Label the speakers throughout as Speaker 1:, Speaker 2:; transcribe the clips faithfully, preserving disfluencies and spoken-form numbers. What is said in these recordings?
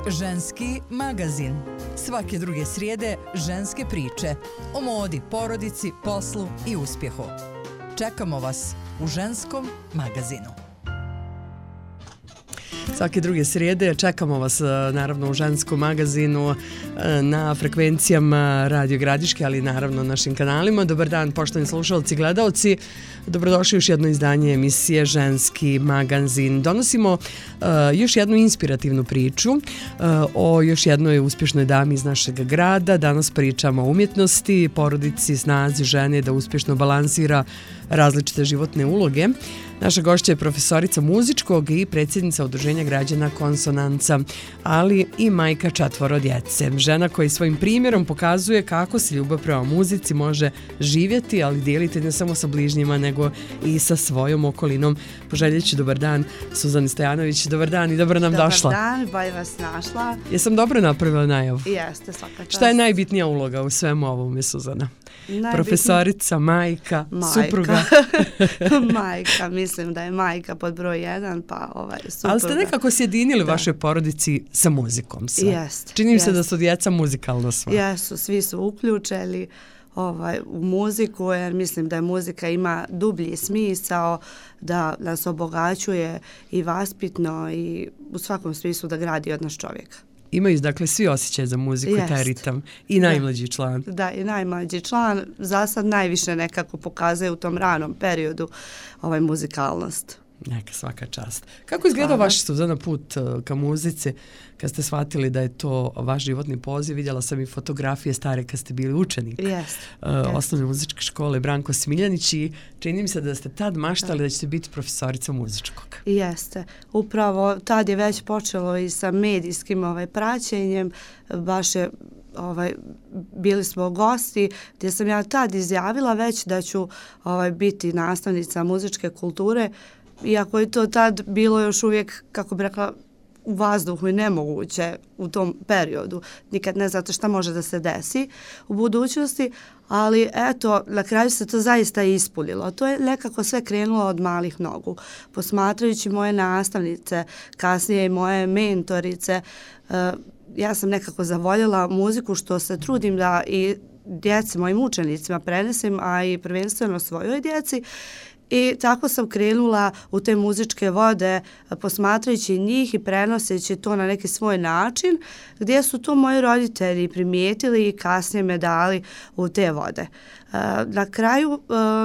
Speaker 1: Ženski magazin. Svake druge srijede ženske priče o modi, porodici, poslu i uspjehu. Čekamo vas u Ženskom magazinu.
Speaker 2: Svake druge srijede čekamo vas naravno u Ženskom magazinu na frekvencijama Radio Gradiške, ali naravno našim kanalima. Dobar dan poštovani slušalci i gledalci. Dobrodošli u još jedno izdanje emisije Ženski magazin. Donosimo uh, još jednu inspirativnu priču uh, o još jednoj uspješnoj dami iz našeg grada. Danas pričamo o umjetnosti, porodici, snazi žene da uspješno balansira različite životne uloge. Naša gošća je profesorica muzičkog i predsjednica Udruženja građana Konsonanca, ali i majka četvoro djece. Žena koja svojim primjerom pokazuje kako se ljubav prema muzici može živjeti, ali dijeliti ne samo sa bližnjima, nego i sa svojom okolinom. Poželjeću dobar dan, Suzani Stojanović. Dobar dan i dobro nam
Speaker 3: dobar
Speaker 2: došla.
Speaker 3: Dobar dan, bolje vas našla.
Speaker 2: Jesam dobro napravila najavu?
Speaker 3: Jeste, svaka čast.
Speaker 2: Šta je najbitnija uloga u svemu ovome, Suzana?
Speaker 3: Najbitnija...
Speaker 2: Profesorica, majka, majka. supruga.
Speaker 3: Majka, mislim da je majka pod broj jedan, pa ovaj, supruga.
Speaker 2: Ali ste nekako sjedinili da. vašoj porodici sa muzikom.
Speaker 3: Jest.
Speaker 2: Čini mi
Speaker 3: jest.
Speaker 2: se da su djeca muzikalno sva.
Speaker 3: Jesu, svi su uključeni ovaj, u muziku, jer mislim da je muzika ima dublji smisao, da nas obogaćuje i vaspitno i u svakom smislu da gradi od nas čovjeka.
Speaker 2: Imaju dakle svi osjećaj za muziku,
Speaker 3: Jest.
Speaker 2: taj ritam i najmlađi
Speaker 3: da.
Speaker 2: član.
Speaker 3: Da, i najmlađi član za sad najviše nekako pokazuje u tom ranom periodu ovaj muzikalnost.
Speaker 2: Neka svaka čast. Kako izgleda vaš, Suzana, put ka muzici kad ste shvatili da je to vaš životni poziv? Vidjela sam i fotografije stare kad ste bili učenik
Speaker 3: yes.
Speaker 2: uh,
Speaker 3: yes.
Speaker 2: osnovne muzičke škole Branko Smiljanić i čini mi se da ste tad maštali da ćete biti profesorica muzičkog.
Speaker 3: Jeste. Upravo tad je već počelo i sa medijskim ovaj, praćenjem. Baš je ovaj, bili smo gosti gdje sam ja tad izjavila već da ću ovaj, biti nastavnica muzičke kulture. Iako je to tad bilo još uvijek, kako bi rekla, u vazduhu i nemoguće u tom periodu. Nikad ne znate šta može da se desi u budućnosti, ali eto, na kraju se to zaista ispunilo. To je nekako sve krenulo od malih nogu. Posmatrajući moje nastavnice, kasnije i moje mentorice, ja sam nekako zavoljela muziku, što se trudim da i djeci, mojim učenicima prenesem, a i prvenstveno svojoj djeci. I tako sam krenula u te muzičke vode posmatrajući njih i prenoseći to na neki svoj način, gdje su to moji roditelji primijetili i kasnije me dali u te vode. Na kraju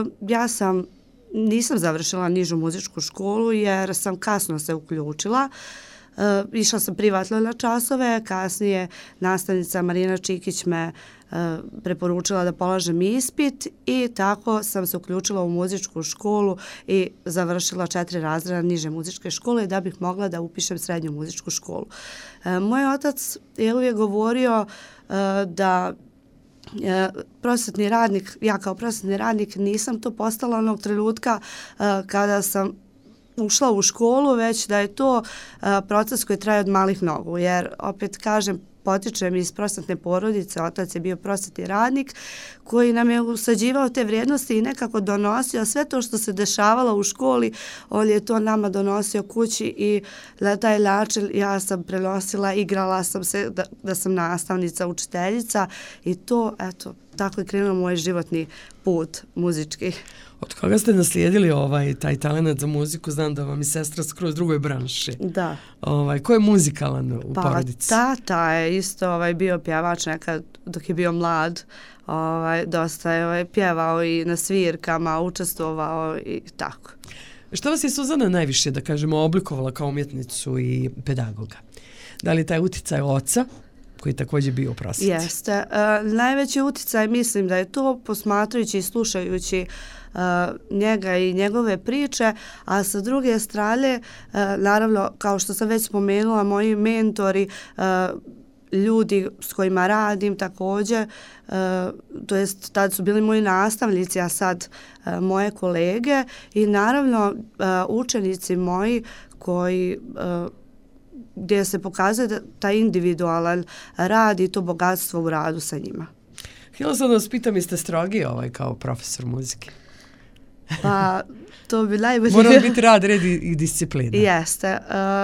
Speaker 3: ja sam, nisam završila nižu muzičku školu jer sam kasno se uključila. Uh, išla sam privatno na časove, kasnije nastavnica Marina Čikić me uh, preporučila da polažem ispit i tako sam se uključila u muzičku školu i završila četiri razreda niže muzičke škole da bih mogla da upišem srednju muzičku školu. Uh, moj otac je uvijek govorio uh, da uh, prosvetni radnik, ja kao prosvetni radnik nisam to postala onog trenutka uh, kada sam ušla u školu, već da je to uh, proces koji traje od malih nogu, jer opet kažem, potičem iz prosvetne porodice, otac je bio prosvetni radnik koji nam je usađivao te vrijednosti i nekako donosio sve to što se dešavalo u školi, on je to nama donosio kući i na taj način ja sam prenosila, igrala sam se da, da sam nastavnica, učiteljica i to, eto, tako je krenuo moj životni put muzički.
Speaker 2: Od koga ste naslijedili ovaj taj talent za muziku? Znam da vam je sestra skroz drugoj branši.
Speaker 3: Da.
Speaker 2: Ovaj, ko je muzikalan u
Speaker 3: pa,
Speaker 2: porodici?
Speaker 3: Tata je isto ovaj, bio pjevač nekad dok je bio mlad. Ovaj, dosta je ovaj, pjevao i na svirkama, učestvovao i tako.
Speaker 2: Što vas je, Suzana, najviše, da kažemo, oblikovala kao umjetnicu i pedagoga? Da li taj uticaj oca, koji također bio u prosvjeti?
Speaker 3: Jeste. E, najveći uticaj mislim da je to posmatrajući i slušajući Uh, njega i njegove priče, a sa druge strane, uh, naravno, kao što sam već spomenula, moji mentori, uh, ljudi s kojima radim također, uh, to jest tad su bili moji nastavnici, a sad uh, moje kolege i naravno uh, učenici moji koji uh, gdje se pokazuje da taj individualan rad i to bogatstvo u radu sa njima.
Speaker 2: Htjela sam da vas pitam, jeste strogi ovaj kao profesor muzike?
Speaker 3: Pa, to bi najbolje...
Speaker 2: Mora biti rad, red i, i disciplina.
Speaker 3: Jeste. Uh,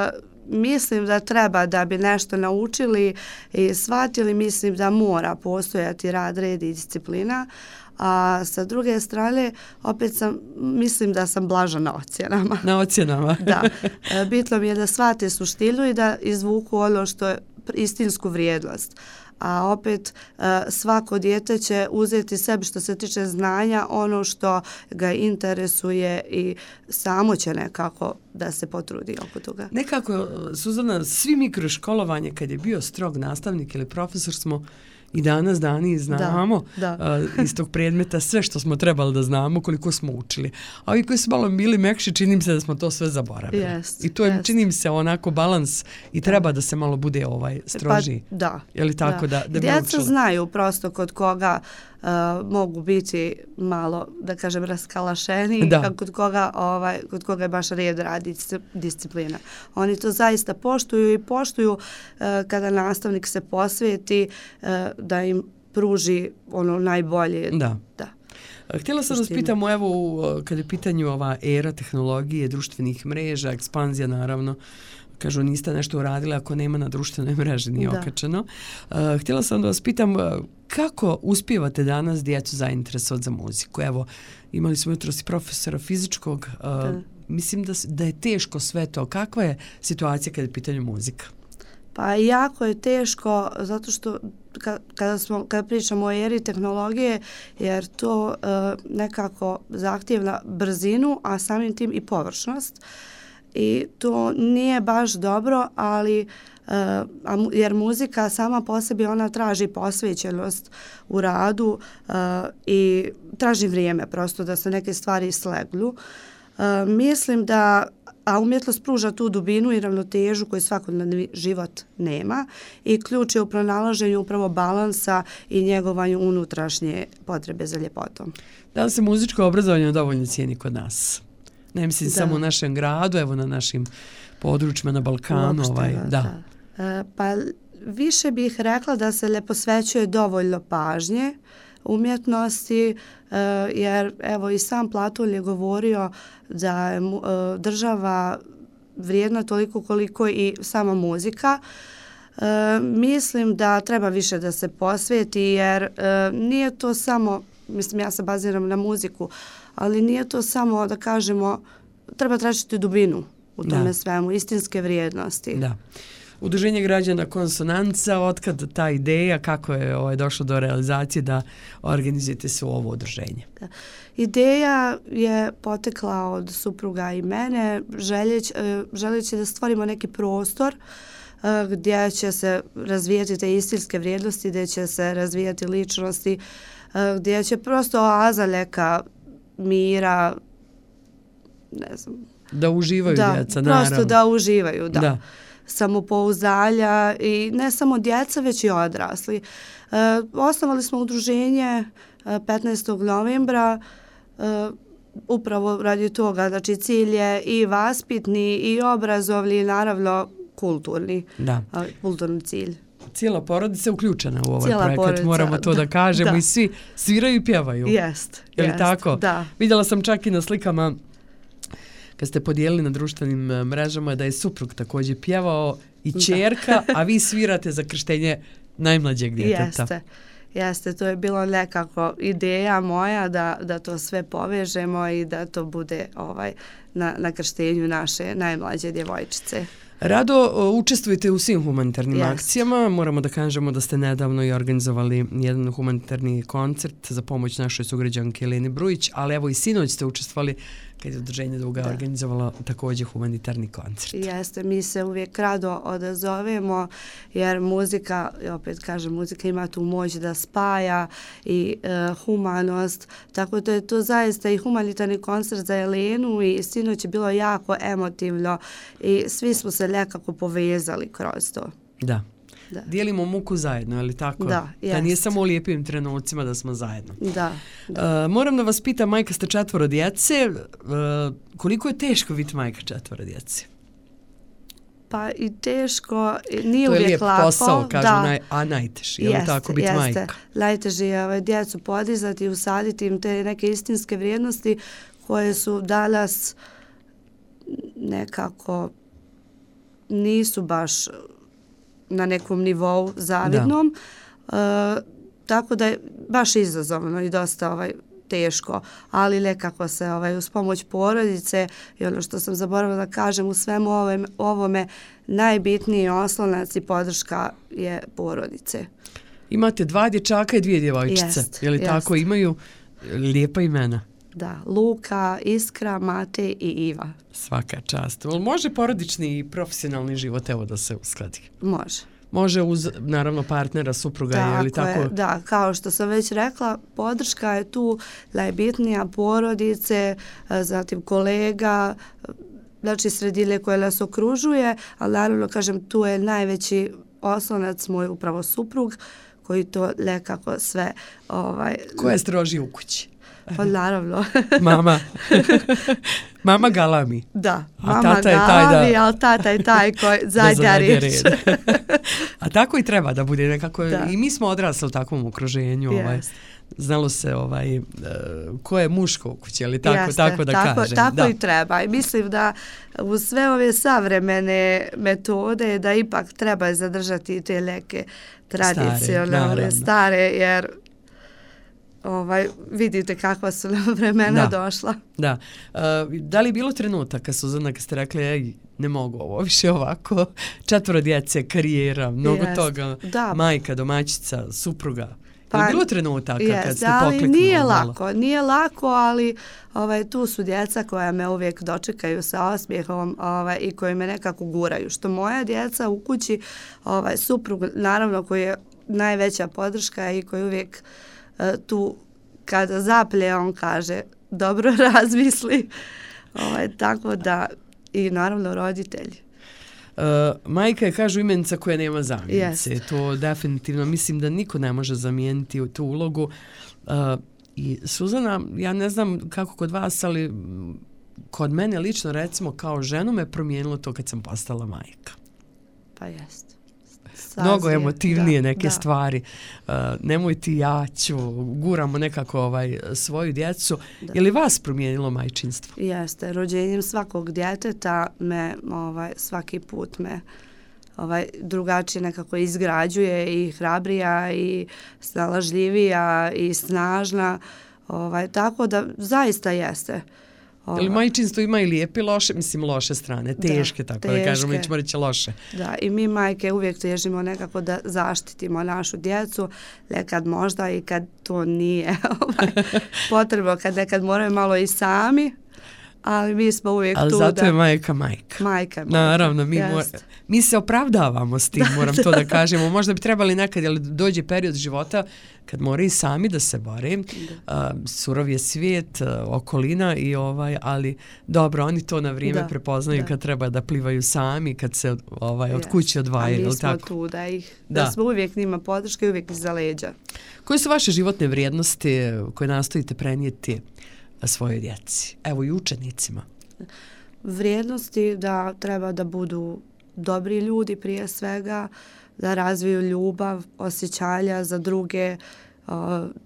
Speaker 3: mislim da treba da bi nešto naučili i shvatili, mislim da mora postojati rad, red i disciplina. A sa druge strane, opet sam, mislim da sam blaža na ocjenama.
Speaker 2: Na ocjenama.
Speaker 3: Da. Bitno mi je da shvate suštinu i da izvuku ono što je istinsku vrijednost. A opet svako dijete će uzeti sebi što se tiče znanja ono što ga interesuje i samo će nekako da se potrudi oko toga.
Speaker 2: Nekako, Suzana, svi mi kroz školovanje kad je bio strog nastavnik ili profesor smo i danas dani znamo
Speaker 3: da, da.
Speaker 2: Uh, iz tog predmeta sve što smo trebali da znamo, koliko smo učili. A ovi koji su malo bili mekši, čini mi se da smo to sve zaboravili.
Speaker 3: Jest,
Speaker 2: I to je,
Speaker 3: jest.
Speaker 2: čini mi se, onako balans i
Speaker 3: da.
Speaker 2: treba da se malo bude ovaj strožiji.
Speaker 3: Pa, da.
Speaker 2: Je li tako da, da, da bi
Speaker 3: djeca
Speaker 2: učili?
Speaker 3: znaju prosto kod koga uh, mogu biti malo, da kažem, raskalašeni,
Speaker 2: da.
Speaker 3: kod koga, ovaj, kod koga je baš red radi disciplina. Oni to zaista poštuju i poštuju uh, kada nastavnik se posveti uh, da im pruži ono najbolje.
Speaker 2: Da.
Speaker 3: Da.
Speaker 2: Htjela sam da vas pitamo, evo, kad je pitanju ova era tehnologije, društvenih mreža, ekspanzija naravno, kažu niste nešto uradili ako nema na društvenoj mreži, nije
Speaker 3: da.
Speaker 2: okačeno. Uh, htjela sam da vas pitam kako uspijevate danas djecu zainteresovati za muziku? Evo, imali smo jutros i profesora fizičkog, uh, da. mislim da, da je teško sve to. Kakva je situacija kada je pitanju muzika?
Speaker 3: Pa jako je teško zato što kada, smo, kada pričamo o eri tehnologije, jer to uh, nekako zahtjeva brzinu, a samim tim i površnost. I to nije baš dobro, ali uh, jer muzika sama po sebi ona traži posvećenost u radu uh, i traži vrijeme prosto da se neke stvari slegnu. Uh, mislim da a umjetnost pruža tu dubinu i ravnotežu koju svakodnevni život nema i ključ je u pronalaženju upravo balansa i njegovanju unutrašnje potrebe za ljepotom. Da
Speaker 2: li se muzičko obrazovanje dovoljno cijeni kod nas? Ne mislim da. samo u našem gradu, evo na našim područjima na Balkanu.
Speaker 3: Uopšte,
Speaker 2: ovaj, da.
Speaker 3: da. E, pa više bih rekla da se ne posvećuje dovoljno pažnje umjetnosti, e, jer evo i sam Platon je govorio da je e, država vrijedna toliko koliko i sama muzika. E, mislim da treba više da se posveti jer e, nije to samo, mislim ja se baziram na muziku, ali nije to samo da kažemo, treba tražiti dubinu u tome da. svemu, istinske vrijednosti.
Speaker 2: Da. Udruženje građana Konsonanca, otkad ta ideja, kako je ovaj, došlo do realizacije da organizujete se u ovo udruženje?
Speaker 3: Da. Ideja je potekla od supruga i mene, željeć, želeći da stvorimo neki prostor gdje će se razvijati te istinske vrijednosti, gdje će se razvijati ličnosti, gdje će prosto oaza neka mira, ne znam.
Speaker 2: Da uživaju
Speaker 3: da,
Speaker 2: djeca, naravno.
Speaker 3: Prosto da uživaju, da.
Speaker 2: da.
Speaker 3: Samopouzdanja i ne samo djeca, već i odrasli. E, osnovali smo udruženje petnaestog novembra e, upravo radi toga, znači cilj je i vaspitni i obrazovni i naravno kulturni,
Speaker 2: da.
Speaker 3: kulturni cilj.
Speaker 2: Cijela porodica je uključena u ovaj
Speaker 3: Cijela
Speaker 2: projekat,
Speaker 3: porodica,
Speaker 2: moramo to da, da kažemo da. I svi sviraju i pjevaju.
Speaker 3: Jest,
Speaker 2: je li
Speaker 3: jest,
Speaker 2: tako?
Speaker 3: Da.
Speaker 2: Vidjela sam čak i na slikama kad ste podijelili na društvenim mrežama da je suprug također pjevao i ćerka, a vi svirate za krštenje najmlađeg djeteta.
Speaker 3: Jeste, jeste, to je bilo nekako ideja moja da, da to sve povežemo i da to bude ovaj na, na krštenju naše najmlađe djevojčice.
Speaker 2: Rado učestvujete u svim humanitarnim
Speaker 3: Jest.
Speaker 2: akcijama. Moramo da kažemo da ste nedavno i organizovali jedan humanitarni koncert za pomoć našoj sugrađanki Eleni Brujić, ali evo i sinoć ste učestvovali kad je udruženje Duga da. organizovalo također humanitarni koncert.
Speaker 3: Jeste, mi se uvijek rado odazovemo jer muzika, opet kažem, muzika ima tu moć da spaja i uh, humanost, tako da je to zaista i humanitarni koncert za Elenu i sinoć je bilo jako emotivno i svi smo se nekako povezali kroz to.
Speaker 2: Da.
Speaker 3: Da.
Speaker 2: Dijelimo muku zajedno, je li tako?
Speaker 3: Da,
Speaker 2: da nije samo u lijepim trenucima da smo zajedno.
Speaker 3: Da, da.
Speaker 2: Uh, moram da vas pitam, majka ste četvoro djece, uh, koliko je teško biti majka četvoro djece?
Speaker 3: Pa i teško, nije
Speaker 2: uvijek lako. To je lijep
Speaker 3: lako,
Speaker 2: posao, kažu,
Speaker 3: da.
Speaker 2: naj, a najteži, je li
Speaker 3: jest,
Speaker 2: tako biti
Speaker 3: jeste.
Speaker 2: majka?
Speaker 3: Najteži je ovaj, djecu podizati i usaditi im te neke istinske vrijednosti koje su danas nekako nisu baš na nekom nivou zavidnom. Da. E, tako da je baš izazovno i dosta ovaj, teško, ali nekako se ovaj, uz pomoć porodice i ono što sam zaboravila da kažem u svemu ovome, ovome najbitniji oslonac i podrška je porodice.
Speaker 2: Imate dva dječaka i dvije djevojčice,
Speaker 3: jest,
Speaker 2: je li
Speaker 3: jest.
Speaker 2: tako? Imaju lijepa imena.
Speaker 3: Da, Luka, Iskra, Matej i Iva.
Speaker 2: Svaka čast. Može porodični i profesionalni život evo da se uskladi?
Speaker 3: Može.
Speaker 2: Može uz, naravno, partnera, supruga,
Speaker 3: tako
Speaker 2: je li tako?
Speaker 3: Je, da, kao što sam već rekla, podrška je tu najbitnija, porodice, zatim kolega, znači sredine koje nas okružuje, ali naravno, kažem, tu je najveći oslonac moj upravo suprug, koji to nekako sve... Ovaj,
Speaker 2: Ko je stroži u kući?
Speaker 3: Pa naravno.
Speaker 2: Mama. Mama galami.
Speaker 3: Da,
Speaker 2: a
Speaker 3: mama
Speaker 2: tata je
Speaker 3: galami,
Speaker 2: taj da...
Speaker 3: ali tata je taj koji zadnja riječ.
Speaker 2: A tako i treba da bude nekako.
Speaker 3: Da.
Speaker 2: I mi smo odrasli u takvom okruženju.
Speaker 3: Yes.
Speaker 2: Ovaj, znalo se ovaj, uh, ko je muško u kući, ali tako,
Speaker 3: Jeste,
Speaker 2: tako da
Speaker 3: tako,
Speaker 2: kažem.
Speaker 3: Tako
Speaker 2: da.
Speaker 3: i treba. I mislim da u sve ove savremene metode da ipak treba zadržati te neke tradicionalne, stare, stare jer ovaj, vidite kakva su nam vremena
Speaker 2: da.
Speaker 3: došla.
Speaker 2: Da. Uh, da li je bilo trenutaka, Suzana, kad ste rekli, ej, ne mogu ovo više ovako, četvoro djece, karijera, mnogo
Speaker 3: Jest.
Speaker 2: toga,
Speaker 3: da.
Speaker 2: majka, domaćica, supruga.
Speaker 3: Pa,
Speaker 2: je bilo trenutaka
Speaker 3: jest,
Speaker 2: kad ste
Speaker 3: ali
Speaker 2: pokliknuli?
Speaker 3: nije lako, nije lako, ali ovaj, tu su djeca koja me uvijek dočekaju sa osmijehom ovaj, i koji me nekako guraju. Što moja djeca u kući, ovaj, suprug, naravno koji je najveća podrška i koji uvijek uh, tu kada zaplje on kaže dobro razmisli. Ovaj, tako da i naravno roditelji.
Speaker 2: Uh, majka je, kažu, imenica koja nema zamjenice.
Speaker 3: Yes.
Speaker 2: To definitivno mislim da niko ne može zamijeniti tu ulogu. Uh, I Suzana, ja ne znam kako kod vas, ali kod mene lično, recimo, kao ženu me promijenilo to kad sam postala majka.
Speaker 3: Pa jest.
Speaker 2: Mnogo emotivnije
Speaker 3: da,
Speaker 2: neke
Speaker 3: da.
Speaker 2: stvari. Uh, nemoj ti, ja ću, guramo nekako ovaj, svoju djecu.
Speaker 3: Da.
Speaker 2: Je li vas promijenilo majčinstvo?
Speaker 3: Jeste, rođenjem svakog djeteta me ovaj, svaki put me ovaj, drugačije nekako izgrađuje i hrabrija i snalažljivija i snažna. Ovaj, tako da zaista jeste.
Speaker 2: Ovaj. Ili majčinstvo ima i lijepe i loše, mislim loše strane, teške, da, tako teške. Da kažemo, nećemo reći loše.
Speaker 3: Da, i mi majke uvijek težimo nekako da zaštitimo našu djecu, nekad možda i kad to nije ovaj, potrebno, kad nekad moraju malo i sami, ali mi smo uvijek
Speaker 2: ali
Speaker 3: tu da...
Speaker 2: Ali zato je majka majka.
Speaker 3: Majka je majka.
Speaker 2: Naravno, mi, mora, mi se opravdavamo s tim, moram to da kažemo. Možda bi trebali nekad, ali dođe period života kad moraju sami da se bore. Uh, surov je svijet, uh, okolina i ovaj, ali dobro, oni to na vrijeme da, prepoznaju da. Kad treba da plivaju sami, kad se ovaj, od kuće odvajaju.
Speaker 3: A mi smo
Speaker 2: tako?
Speaker 3: tu da ih, da. da smo uvijek njima podrška i uvijek iza leđa.
Speaker 2: Koje su vaše životne vrijednosti koje nastojite prenijeti svojoj djeci, evo i učenicima?
Speaker 3: Vrijednosti da treba da budu dobri ljudi prije svega, da razviju ljubav, osjećanja za druge, uh,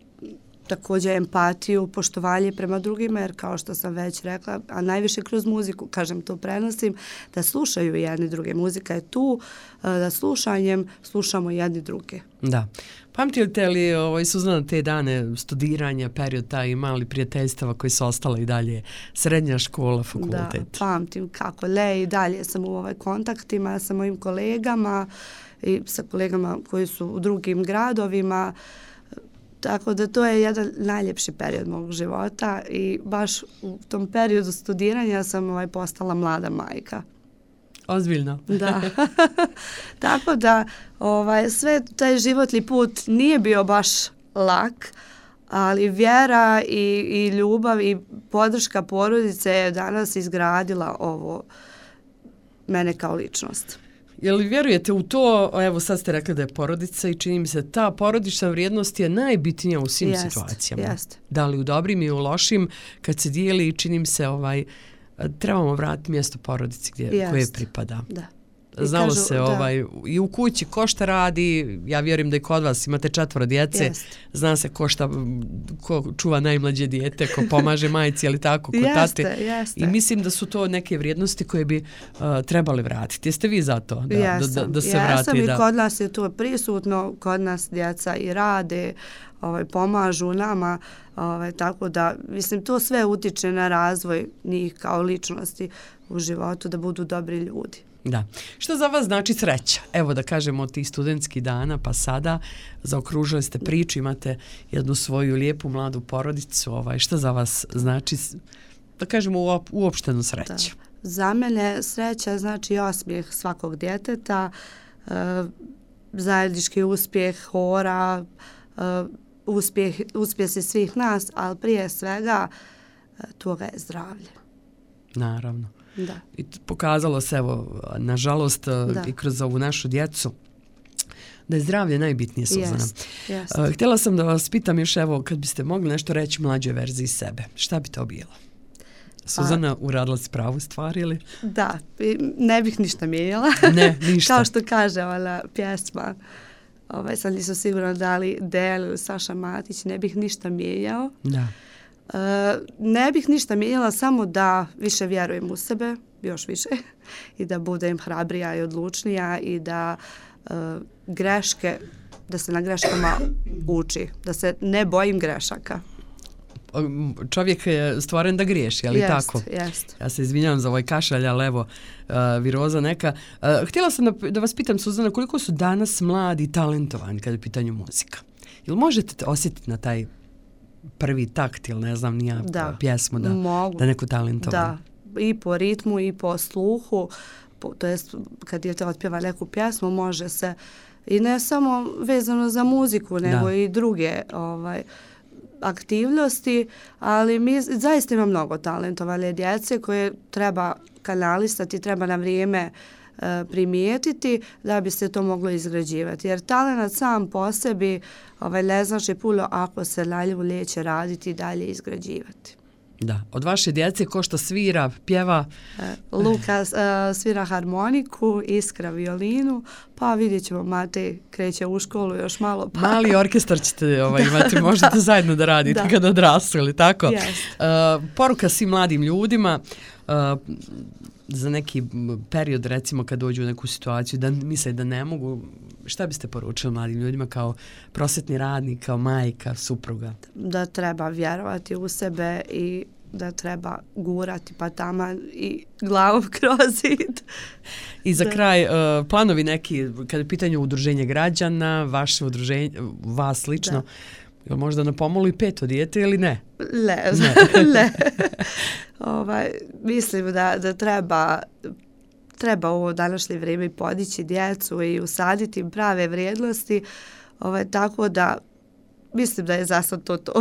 Speaker 3: također empatiju, poštovanje prema drugima, jer kao što sam već rekla, a najviše kroz muziku, kažem to prenosim, da slušaju jedni druge. Muzika je tu, uh, da slušanjem slušamo jedni druge.
Speaker 2: Da. Pamtite li, ovaj, Suzana, te dane studiranja, period taj, imali prijateljstava koji su ostala i dalje, srednja škola, fakultet?
Speaker 3: Da, pamtim kako le i dalje sam u ovaj kontaktima sa mojim kolegama i sa kolegama koji su u drugim gradovima, tako da to je jedan najljepši period mog života i baš u tom periodu studiranja sam ovaj, postala mlada majka.
Speaker 2: Ozbiljno.
Speaker 3: Da. Tako da ovaj, sve taj životni put nije bio baš lak, ali vjera i, i ljubav i podrška porodice je danas izgradila ovo mene kao ličnost.
Speaker 2: Je li vjerujete u to, evo sad ste rekli da je porodica i čini mi se ta porodična vrijednost je najbitnija u svim
Speaker 3: jest,
Speaker 2: situacijama.
Speaker 3: Jest.
Speaker 2: Da li u dobrim i u lošim, kad se dijeli, čini mi se ovaj, trebamo vratiti mjesto porodici gdje, koje pripada.
Speaker 3: Da.
Speaker 2: znalo
Speaker 3: kažu,
Speaker 2: se
Speaker 3: da.
Speaker 2: ovaj, i u kući ko šta radi, ja vjerujem da i kod vas imate četvoro djece,
Speaker 3: Jest.
Speaker 2: zna se ko šta, ko čuva najmlađe dijete, ko pomaže majci, ali tako, ko
Speaker 3: Jeste,
Speaker 2: tate.
Speaker 3: jeste.
Speaker 2: I mislim da su to neke vrijednosti koje bi uh, trebali vratiti. Jeste vi za to? Da,
Speaker 3: Jesam,
Speaker 2: da, da se
Speaker 3: jesam
Speaker 2: vrati.
Speaker 3: i
Speaker 2: Da.
Speaker 3: kod nas je to prisutno, kod nas djeca i rade, ovaj, pomažu nama, ovaj, tako da, mislim, to sve utiče na razvoj njih kao ličnosti u životu, da budu dobri ljudi.
Speaker 2: Da. Što za vas znači sreća? Evo da kažemo od tih studentskih dana pa sada zaokružili ste priču, imate jednu svoju lijepu mladu porodicu. Ovaj, što za vas znači, da kažemo, uop, uopštenu sreću?
Speaker 3: Da. Za mene sreća znači osmijeh svakog djeteta, e, zajednički uspjeh hora, e, uspjeh, uspjesi svih nas, ali prije svega e, toga je zdravlje.
Speaker 2: Naravno.
Speaker 3: Da.
Speaker 2: I pokazalo se, evo, nažalost,
Speaker 3: Da.
Speaker 2: i kroz ovu našu djecu, da je zdravlje najbitnije, Suzana.
Speaker 3: Jest, jest.
Speaker 2: Uh, htjela sam da vas pitam još, evo, kad biste mogli nešto reći mlađoj verziji sebe, šta bi to bilo? Suzana,
Speaker 3: Pa,
Speaker 2: uradila si pravu stvar ili?
Speaker 3: Da, i ne bih ništa mijenjala.
Speaker 2: Ne, ništa.
Speaker 3: Kao što kaže ona pjesma, ovaj, sad nisam sigurna da li Del ili Saša Matić, ne bih ništa mijenjao.
Speaker 2: Da.
Speaker 3: E, ne bih ništa mijenjala, samo da više vjerujem u sebe, još više, i da budem hrabrija i odlučnija i da e, greške, da se na greškama uči, da se ne bojim grešaka.
Speaker 2: Čovjek je stvoren da griješi, ali
Speaker 3: jest,
Speaker 2: tako?
Speaker 3: Jest.
Speaker 2: Ja se izvinjavam za ovaj kašalj, ali evo, uh, viroza neka. Uh, htjela sam da, da vas pitam, Suzana, koliko su danas mladi talentovani kada je u pitanju muzika? Jel možete osjetiti na taj prvi takt ili ne znam nija
Speaker 3: Da.
Speaker 2: pjesmu da,
Speaker 3: Mogu.
Speaker 2: da neko talentovan?
Speaker 3: Da, i po ritmu i po sluhu, po, to jest kad je to otpjeva neku pjesmu, može se, i ne samo vezano za muziku, nego
Speaker 2: Da.
Speaker 3: i druge ovaj, aktivnosti, ali mi zaista ima mnogo talentovane djece koje treba kanalisati, treba na vrijeme e, primijetiti da bi se to moglo izgrađivati. Jer talent sam po sebi ovaj, ne znači puno ako se na nju neće raditi i dalje izgrađivati.
Speaker 2: Da. Od vaše djece ko što svira, pjeva?
Speaker 3: E, Luka e, svira harmoniku, Iskra violinu, pa vidjet ćemo, Matej kreće u školu još malo. Pa.
Speaker 2: Mali orkestar ćete ovaj, imati, možete zajedno da radite
Speaker 3: Da.
Speaker 2: kada odrastu, ili tako?
Speaker 3: Jest.
Speaker 2: Uh, poruka svim mladim ljudima, uh, za neki period, recimo kad dođu u neku situaciju da misle da ne mogu, šta biste poručili mladim ljudima kao prosvetni radnik, kao majka, supruga?
Speaker 3: Da treba vjerovati u sebe i da treba gurati pa taman i glavom kroz zid.
Speaker 2: I za
Speaker 3: Da.
Speaker 2: kraj, uh, planovi neki, kada je pitanje udruženja građana, vaše udruženje, vas lično,
Speaker 3: Da.
Speaker 2: jel možda na pomolu i peto dijete ili ne?
Speaker 3: Le, le. ovaj, mislim da, da treba treba u ovo današnje vrijeme podići djecu i usaditi im prave vrijednosti, ovaj, tako da mislim da je za sad to to.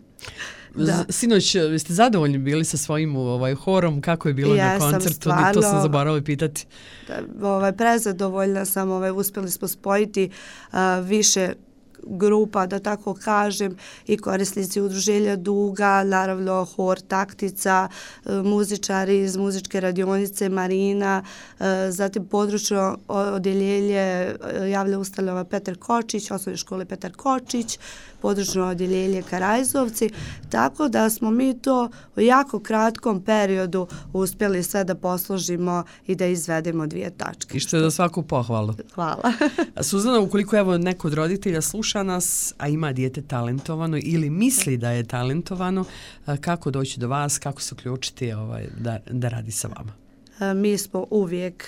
Speaker 3: Da.
Speaker 2: Z- Sinoć, ste zadovoljni bili sa svojim ovaj, horom? Kako je bilo
Speaker 3: Ja
Speaker 2: na
Speaker 3: sam
Speaker 2: koncertu?
Speaker 3: stvarno-
Speaker 2: To sam zaboravila pitati.
Speaker 3: Da, ovaj, prezadovoljna sam, ovaj, uspjeli smo spojiti uh, više grupa, da tako kažem, i korisnici udruženja Duga, naravno hor Taktica, uh, muzičari iz muzičke radionice Marina, uh, zatim područno odjeljenje uh, javne ustanova Petar Kočić, osnovne škole Petar Kočić, područno odjeljenje Karajzovci, tako da smo mi to u jako kratkom periodu uspjeli sve da posložimo i da izvedemo dvije tačke.
Speaker 2: I što je za svaku pohvalu.
Speaker 3: Hvala.
Speaker 2: A Suzana, ukoliko evo neko od roditelja sluša nas, a ima dijete talentovano ili misli da je talentovano, a, kako doći do vas, kako se uključiti ovaj, da, da radi sa vama?
Speaker 3: E, Mi smo uvijek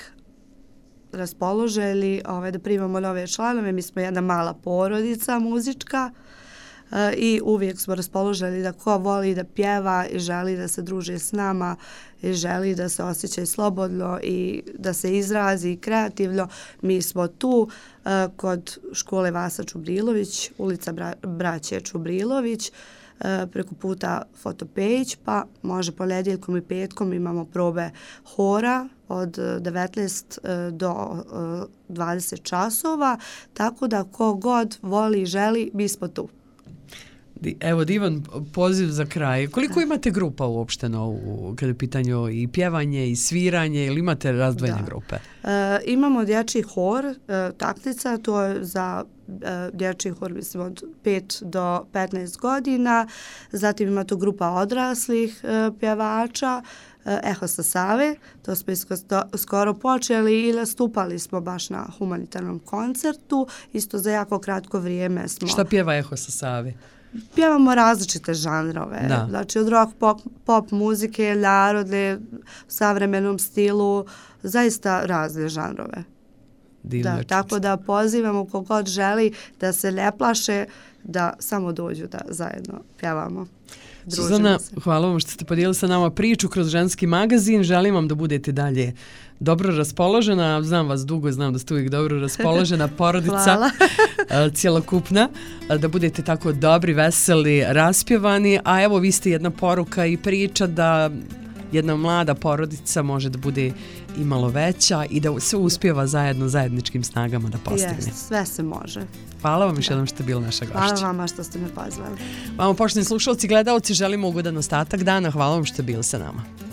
Speaker 3: raspoloženi ovaj, da primamo nove članove. Mi smo jedna mala porodica muzička e, i uvijek smo raspoloženi da ko voli da pjeva i želi da se druži s nama i želi da se osjeća slobodno i da se izrazi kreativno. Mi smo tu e, kod škole Vasa Čubrilović, ulica Bra Braće Čubrilović, e, preko puta Fotopeć, pa može ponedjeljkom i petkom imamo probe hora od devetnaest do dvadeset časova, tako da ko god voli i želi, mi smo tu.
Speaker 2: Evo, divan poziv za kraj. Koliko imate grupa uopšte na ovu, kada je pitanje i pjevanje i sviranje, ili imate razdvojene da. grupe?
Speaker 3: E, imamo dječji hor, e, taktica, to je za e, dječji hor, mislim, od pet do petnaest godina. Zatim ima tu grupa odraslih e, pjevača, Eho sa Save, to smo isko skoro počeli i nastupali smo baš na humanitarnom koncertu, isto za jako kratko vrijeme smo.
Speaker 2: Šta pjeva Eho sa Save?
Speaker 3: Pjevamo različite žanrove,
Speaker 2: da.
Speaker 3: znači od rock, pop, pop muzike, narodne, savremenom stilu, zaista razne žanrove.
Speaker 2: Divno,
Speaker 3: da, tako da pozivamo kogod želi da se ne plaše, da samo dođu da zajedno pjevamo.
Speaker 2: Suzana, hvala vam što ste podijelili sa nama priču kroz Ženski magazin. Želim vam da budete dalje dobro raspoložena. Znam vas dugo, znam da ste uvijek dobro raspoložena porodica, cjelokupna. Da budete tako dobri, veseli, raspjevani. A evo, vi ste jedna poruka i priča da jedna mlada porodica može da bude i malo veća i da sve uspjeva zajedno, zajedničkim snagama da postigne.
Speaker 3: Yes, sve se može.
Speaker 2: Hvala vam još jednom što ste bili naša gošća.
Speaker 3: Hvala vama što ste me pozvali.
Speaker 2: Vama, poštovani slušalci, gledalci, želimo ugodan ostatak dana. Hvala vam što ste bili sa nama.